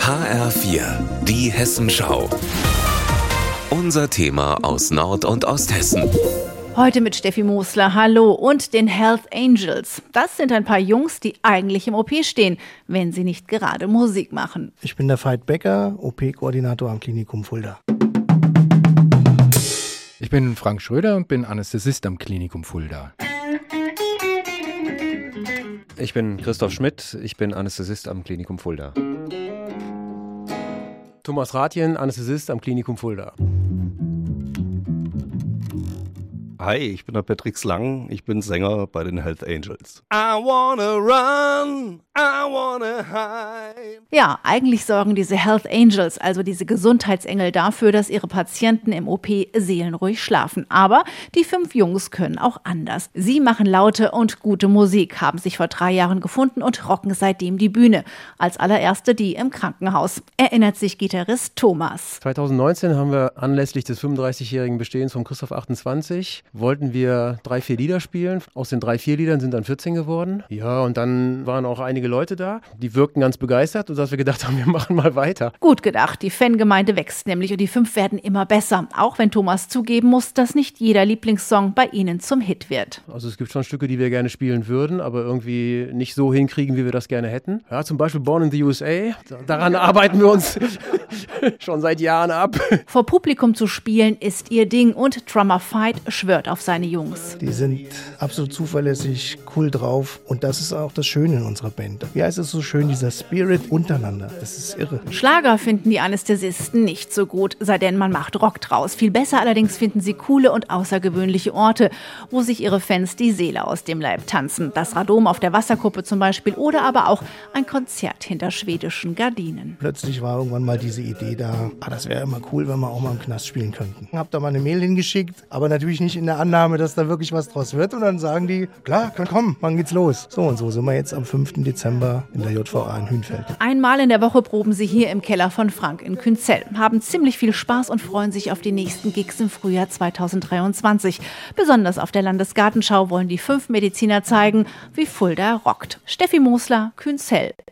HR4, die Hessenschau. Unser Thema aus Nord- und Osthessen. Heute mit Steffi Mosler, hallo, und den Health Angels. Das sind ein paar Jungs, die eigentlich im OP stehen, wenn sie nicht gerade Musik machen. Ich bin der Veit Becker, OP-Koordinator am Klinikum Fulda. Ich bin Frank Schröder und bin Anästhesist am Klinikum Fulda. Ich bin Christoph Schmidt, ich bin Anästhesist am Klinikum Fulda. Thomas Rathjen, Anästhesist am Klinikum Fulda. Hi, ich bin der Patrick Slang, ich bin Sänger bei den Health Angels. I wanna run, I wanna hide. Ja, eigentlich sorgen diese Health Angels, also diese Gesundheitsengel, dafür, dass ihre Patienten im OP seelenruhig schlafen. Aber die 5 Jungs können auch anders. Sie machen laute und gute Musik, haben sich vor 3 Jahren gefunden und rocken seitdem die Bühne. Als allererste die im Krankenhaus, erinnert sich Gitarrist Thomas. 2019 haben wir anlässlich des 35-jährigen Bestehens von Christoph 28 wollten wir 3-4 Lieder spielen. Aus den 3-4 Liedern sind dann 14 geworden. Ja, und dann waren auch einige Leute da, die wirkten ganz begeistert, sodass wir gedacht haben, wir machen mal weiter. Gut gedacht, die Fangemeinde wächst nämlich und die 5 werden immer besser. Auch wenn Thomas zugeben muss, dass nicht jeder Lieblingssong bei ihnen zum Hit wird. Also es gibt schon Stücke, die wir gerne spielen würden, aber irgendwie nicht so hinkriegen, wie wir das gerne hätten. Ja, zum Beispiel Born in the USA. Daran arbeiten wir uns schon seit Jahren ab. Vor Publikum zu spielen ist ihr Ding und Drummer Veit schwört auf seine Jungs. Die sind absolut zuverlässig, cool drauf und das ist auch das Schöne in unserer Band. Wie heißt es so schön, dieser Spirit untereinander, das ist irre. Schlager finden die Anästhesisten nicht so gut, sei denn man macht Rock draus. Viel besser allerdings finden sie coole und außergewöhnliche Orte, wo sich ihre Fans die Seele aus dem Leib tanzen. Das Radom auf der Wasserkuppe zum Beispiel oder aber auch ein Konzert hinter schwedischen Gardinen. Plötzlich war irgendwann mal diese Idee da, das wäre immer cool, wenn wir auch mal im Knast spielen könnten. Hab da mal eine Mail hingeschickt, aber natürlich nicht in der Annahme, dass da wirklich was draus wird. Und dann sagen die, klar, komm, wann geht's los? So und so sind wir jetzt am 5. Dezember in der JVA in Hünfeld. Einmal in der Woche proben sie hier im Keller von Frank in Künzell, haben ziemlich viel Spaß und freuen sich auf die nächsten Gigs im Frühjahr 2023. Besonders auf der Landesgartenschau wollen die 5 Mediziner zeigen, wie Fulda rockt. Steffi Mosler, Künzell.